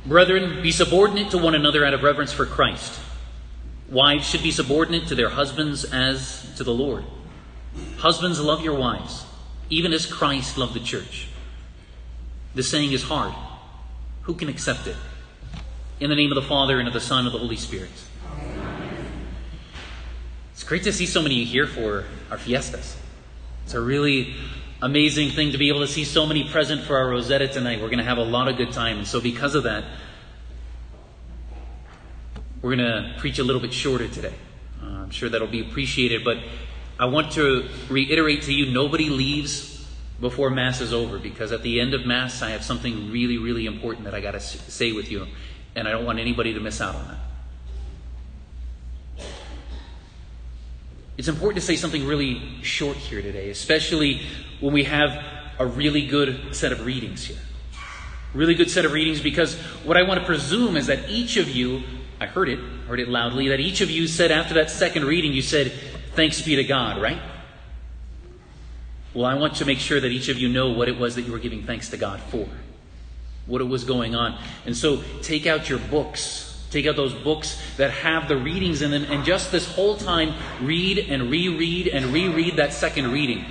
Brethren, be subordinate to one another out of reverence for Christ. Wives should be subordinate to their husbands as to the Lord. Husbands, love your wives, even as Christ loved the church. This saying is hard. Who can accept it? In the name of the Father, and of the Son, and of the Holy Spirit. It's great to see so many here for our fiestas. It's a really amazing thing to be able to see so many present for our Rosetta tonight. We're going to have a lot of good time. And so because of that, we're going to preach a little bit shorter today. I'm sure that'll be appreciated. But I want to reiterate to you, nobody leaves before Mass is over. Because at the end of Mass, I have something really, really important that I got to say with you. And I don't want anybody to miss out on that. It's important to say something really short here today, especially when we have a really good set of readings here. Really good set of readings, because what I want to presume is that each of you, I heard it loudly, that each of you said after that second reading, you said, "Thanks be to God," right? Well, I want to make sure that each of you know what it was that you were giving thanks to God for, what it was going on. And so take out your books. Take out those books that have the readings in them, and just this whole time, read and reread and reread that second reading.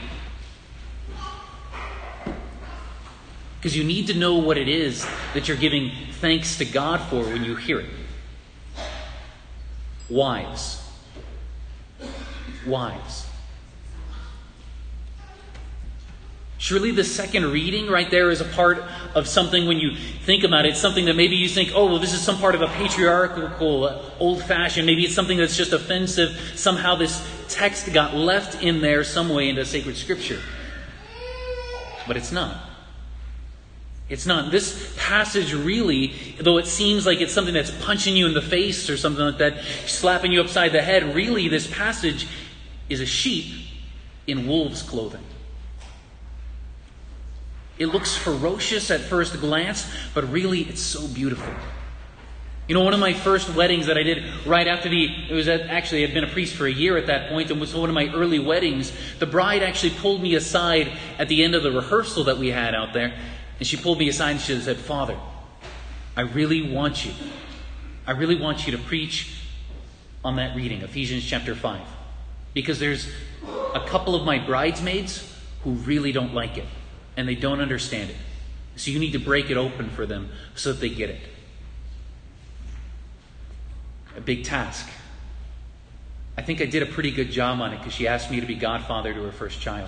Because you need to know what it is that you're giving thanks to God for when you hear it. Wives. Surely the second reading right there is a part of something, when you think about it, something that maybe you think, oh, well, this is some part of a patriarchal, old-fashioned, maybe it's something that's just offensive. Somehow this text got left in there some way into sacred scripture. But it's not. It's not. This passage really, though it seems like it's something that's punching you in the face or something like that, slapping you upside the head, really this passage is a sheep in wolves' clothing. It looks ferocious at first glance, but really it's so beautiful. You know, one of my first weddings that I did right after I had been a priest for a year at that point, and was one of my early weddings. The bride actually pulled me aside at the end of the rehearsal that we had out there, and she pulled me aside and she said, "Father, I really want you to preach on that reading, Ephesians chapter 5. Because there's a couple of my bridesmaids who really don't like it. And they don't understand it. So you need to break it open for them so that they get it." A big task. I think I did a pretty good job on it, because she asked me to be godfather to her first child.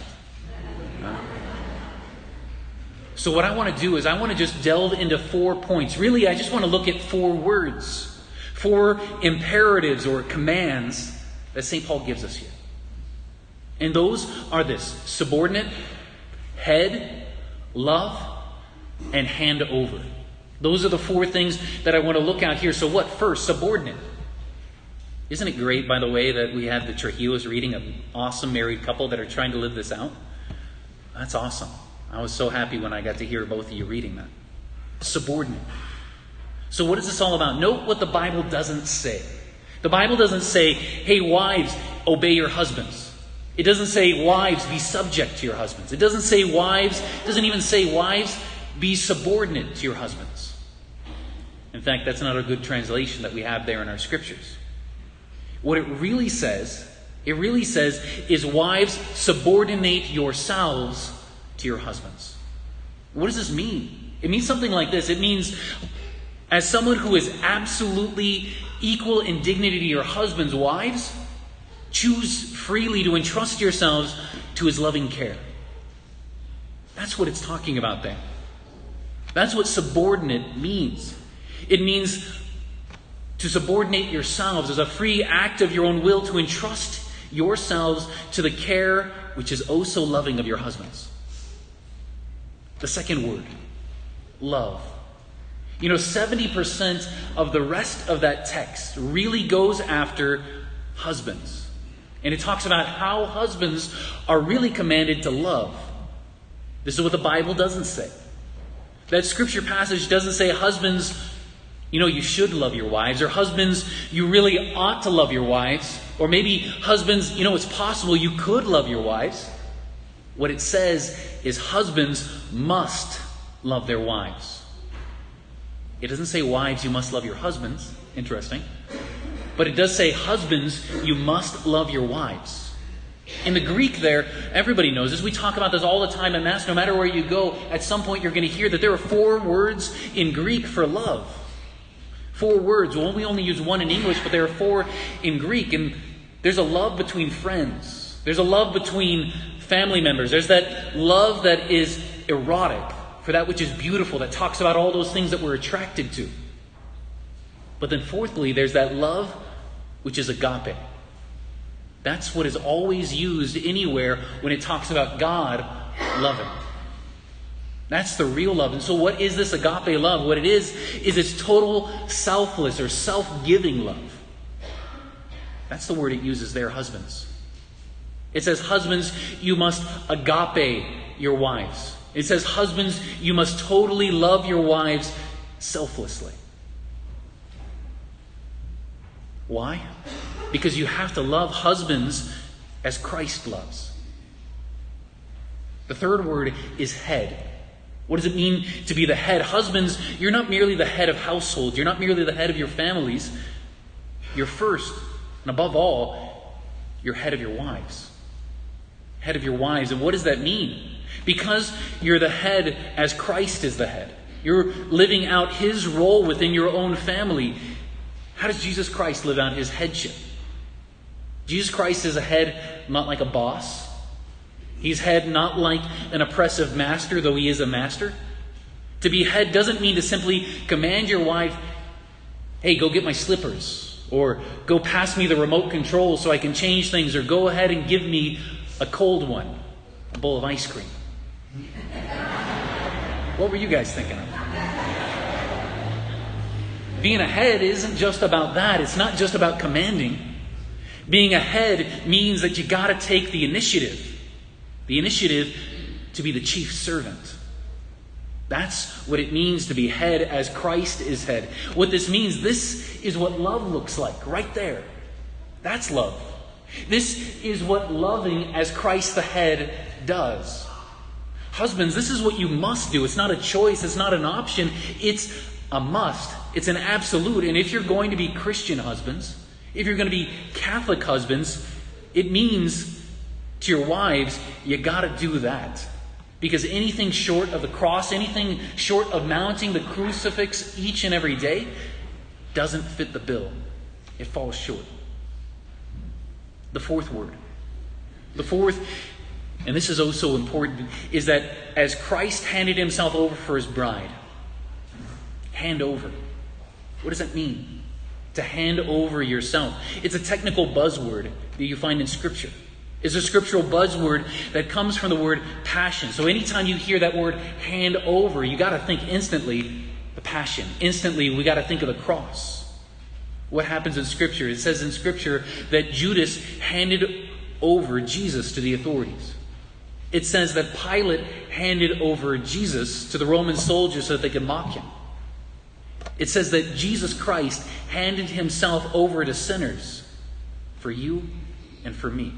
So what I want to do is I want to just delve into 4 points. Really, I just want to look at 4 words. 4 imperatives or commands that St. Paul gives us here. And those are this: subordinate, head, love, and hand over. Those are the 4 things that I want to look at here. So what first? Subordinate. Isn't it great, by the way, that we have the Trujillos reading, an awesome married couple that are trying to live this out? That's awesome. I was so happy when I got to hear both of you reading that. Subordinate. So what is this all about? Note what the Bible doesn't say. The Bible doesn't say, "Hey, wives, obey your husbands." It doesn't say, "Wives, be subject to your husbands." It doesn't even say, "Wives, be subordinate to your husbands." In fact, that's not a good translation that we have there in our scriptures. What it really says is, "Wives, subordinate yourselves to your husbands." What does this mean? It means something like this. It means, as someone who is absolutely equal in dignity to your husband's wives, choose freely to entrust yourselves to his loving care. That's what it's talking about there. That's what subordinate means. It means to subordinate yourselves as a free act of your own will, to entrust yourselves to the care which is oh so loving of your husbands. The second word, love. 70% of the rest of that text really goes after husbands. And it talks about how husbands are really commanded to love. This is what the Bible doesn't say. That scripture passage doesn't say, husbands, you should love your wives. Or husbands, you really ought to love your wives. Or maybe husbands, it's possible you could love your wives. What it says is husbands must love their wives. It doesn't say, wives, you must love your husbands. Interesting. But it does say, husbands, you must love your wives. In the Greek there, everybody knows this. We talk about this all the time in Mass. No matter where you go, at some point you're going to hear that there are 4 words in Greek for love. 4 words. Well, we only use 1 in English, but there are 4 in Greek. And there's a love between friends. There's a love between family members. There's that love that is erotic, for that which is beautiful, that talks about all those things that we're attracted to. But then fourthly, there's that love which is agape. That's what is always used anywhere when it talks about God loving. That's the real love. And so what is this agape love? What it is it's total selfless or self-giving love. That's the word it uses there, husbands. It says, husbands, you must agape your wives. It says, husbands, you must totally love your wives selflessly. Why? Because you have to love husbands as Christ loves. The third word is head. What does it mean to be the head? Husbands, you're not merely the head of households. You're not merely the head of your families. You're first, and above all, you're head of your wives. Head of your wives. And what does that mean? Because you're the head as Christ is the head. You're living out His role within your own family. How does Jesus Christ live out His headship? Jesus Christ is a head not like a boss. He's head not like an oppressive master, though He is a master. To be head doesn't mean to simply command your wife, hey, go get my slippers, or go pass me the remote control so I can change things, or go ahead and give me a cold one, a bowl of ice cream. What were you guys thinking of? Being a head isn't just about that. It's not just about commanding. Being a head means that you got to take the initiative. The initiative to be the chief servant. That's what it means to be head as Christ is head. What this means, this is what love looks like right there. That's love. This is what loving as Christ the head does. Husbands, this is what you must do. It's not a choice. It's not an option. It's a must. It's an absolute. And if you're going to be Christian husbands, if you're going to be Catholic husbands, it means to your wives, you got to do that. Because anything short of the cross, anything short of mounting the crucifix each and every day, doesn't fit the bill. It falls short. The fourth word. The fourth, and this is also important, is that as Christ handed Himself over for His bride, hand over. What does that mean? To hand over yourself. It's a technical buzzword that you find in Scripture. It's a scriptural buzzword that comes from the word passion. So anytime you hear that word hand over, you got to think instantly the passion. Instantly, we got to think of the cross. What happens in Scripture? It says in Scripture that Judas handed over Jesus to the authorities. It says that Pilate handed over Jesus to the Roman soldiers so that they could mock Him. It says that Jesus Christ handed Himself over to sinners for you and for me.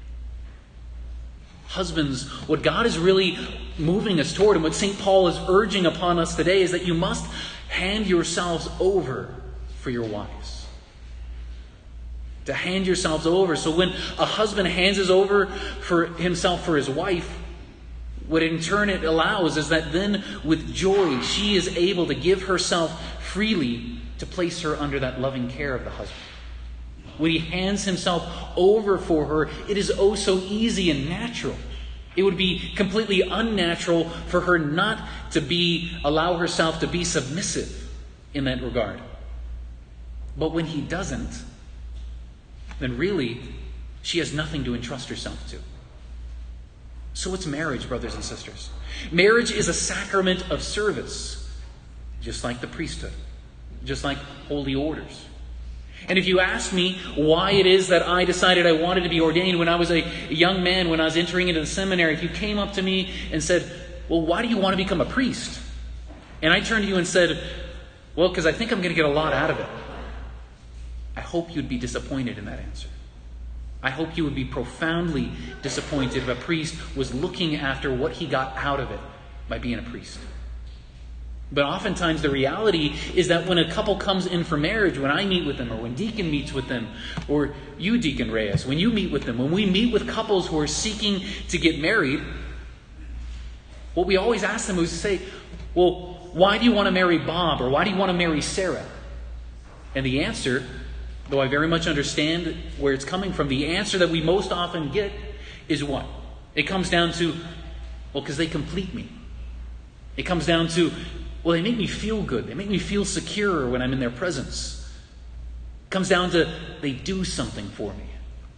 Husbands, what God is really moving us toward and what St. Paul is urging upon us today is that you must hand yourselves over for your wives. To hand yourselves over. So when a husband hands over for himself for his wife, what in turn it allows is that then with joy she is able to give herself freely to place her under that loving care of the husband. When he hands himself over for her, it is oh so easy and natural. It would be completely unnatural for her not to allow herself to be submissive in that regard. But when he doesn't, then really she has nothing to entrust herself to. So what's marriage, brothers and sisters? Marriage is a sacrament of service, just like the priesthood, just like holy orders. And if you ask me why it is that I decided I wanted to be ordained when I was a young man, when I was entering into the seminary, if you came up to me and said, well, why do you want to become a priest? And I turned to you and said, well, because I think I'm going to get a lot out of it. I hope you'd be disappointed in that answer. I hope you would be profoundly disappointed if a priest was looking after what he got out of it by being a priest. But oftentimes the reality is that when a couple comes in for marriage, when I meet with them, or when Deacon meets with them, or you, Deacon Reyes, when you meet with them, when we meet with couples who are seeking to get married, what we always ask them is to say, well, why do you want to marry Bob, or why do you want to marry Sarah? And the answer, though I very much understand where it's coming from, the answer that we most often get is what? It comes down to, well, because they complete me. It comes down to, well, they make me feel good. They make me feel secure when I'm in their presence. It comes down to, they do something for me.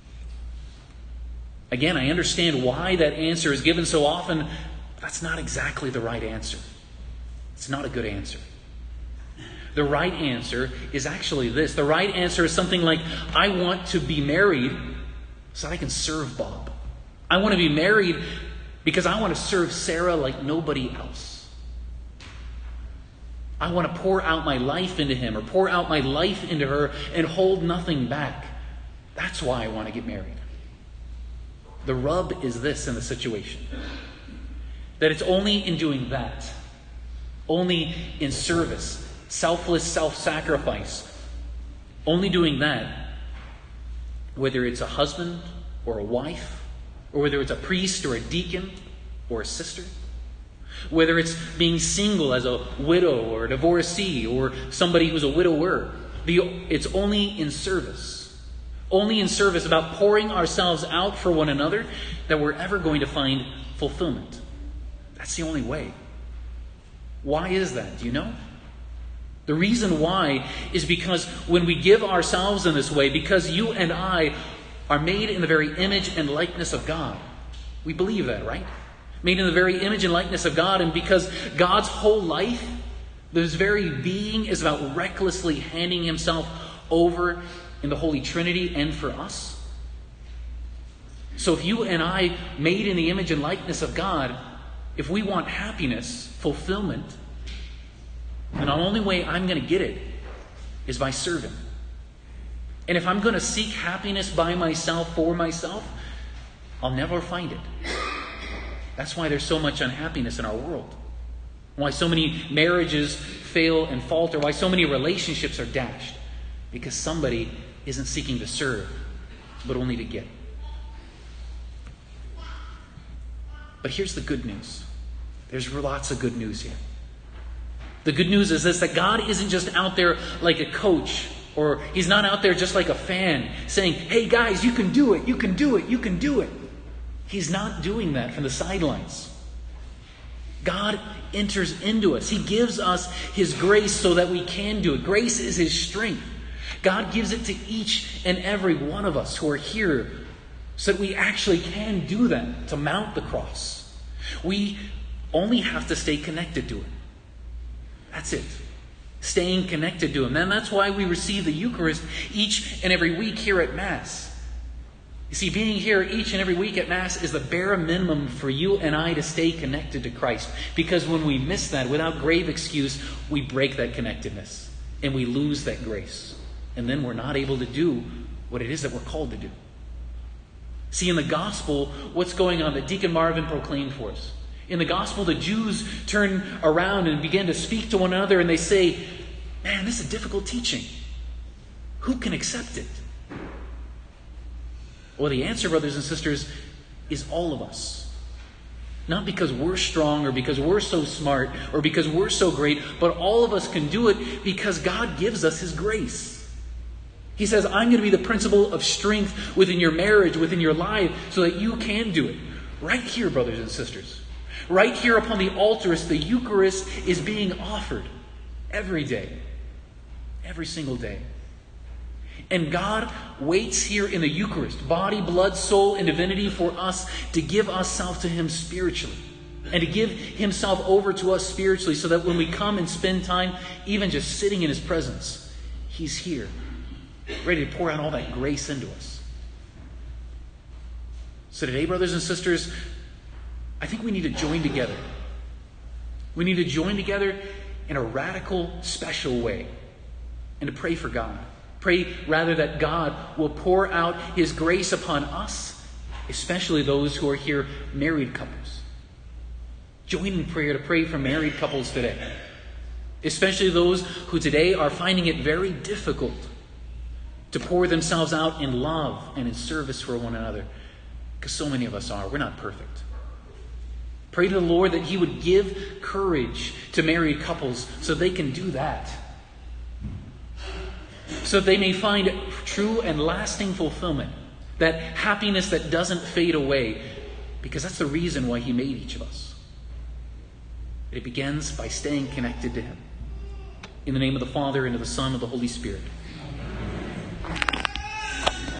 Again, I understand why that answer is given so often, but that's not exactly the right answer. It's not a good answer. The right answer is actually this. The right answer is something like, I want to be married so that I can serve Bob. I want to be married because I want to serve Sarah like nobody else. I want to pour out my life into him, or pour out my life into her and hold nothing back. That's why I want to get married. The rub is this in the situation. That it's only in doing that, only in service, selfless self-sacrifice, only doing that, whether it's a husband or a wife, or whether it's a priest or a deacon or a sister, whether it's being single as a widow or a divorcee or somebody who's a widower, it's only in service. Only in service, about pouring ourselves out for one another, that we're ever going to find fulfillment. That's the only way. Why is that? Do you know? The reason why is because when we give ourselves in this way, because you and I are made in the very image and likeness of God. We believe that, right? Made in the very image and likeness of God, and because God's whole life, this very being, is about recklessly handing himself over in the Holy Trinity and for us. So if you and I, made in the image and likeness of God, if we want happiness, fulfillment, then the only way I'm going to get it is by serving. And if I'm going to seek happiness by myself, for myself, I'll never find it. That's why there's so much unhappiness in our world. Why so many marriages fail and falter. Why so many relationships are dashed. Because somebody isn't seeking to serve, but only to get. But here's the good news. There's lots of good news here. The good news is this, that God isn't just out there like a coach, or he's not out there just like a fan saying, hey guys, you can do it, you can do it, you can do it. He's not doing that from the sidelines. God enters into us. He gives us his grace so that we can do it. Grace is his strength. God gives it to each and every one of us who are here so that we actually can do that, to mount the cross. We only have to stay connected to it. That's it. Staying connected to him. And that's why we receive the Eucharist each and every week here at Mass. You see, being here each and every week at Mass is the bare minimum for you and I to stay connected to Christ. Because when we miss that, without grave excuse, we break that connectedness. And we lose that grace. And then we're not able to do what it is that we're called to do. See, in the Gospel, what's going on that Deacon Marvin proclaimed for us? In the Gospel, the Jews turn around and begin to speak to one another, and they say, man, this is difficult teaching. Who can accept it? Well, the answer, brothers and sisters, is all of us. Not because we're strong or because we're so smart or because we're so great, but all of us can do it because God gives us his grace. He says, I'm going to be the principle of strength within your marriage, within your life, so that you can do it. Right here, brothers and sisters. Right here upon the altar, the Eucharist is being offered every day. Every single day. And God waits here in the Eucharist, body, blood, soul, and divinity, for us to give ourselves to him spiritually. And to give himself over to us spiritually, so that when we come and spend time, even just sitting in his presence, he's here, ready to pour out all that grace into us. So today, brothers and sisters, I think we need to join together. We need to join together in a radical, special way. And to pray for God. Pray rather that God will pour out his grace upon us, especially those who are here, married couples. Join in prayer to pray for married couples today. especially those who today are finding it very difficult to pour themselves out in love and in service for one another, because so many of us are. We're not perfect. Pray to the Lord that He would give courage to married couples so they can do that, so that they may find true and lasting fulfillment, that happiness that doesn't fade away, because that's the reason why He made each of us. It begins by staying connected to Him. In the name of the Father, and of the Son, and of the Holy Spirit.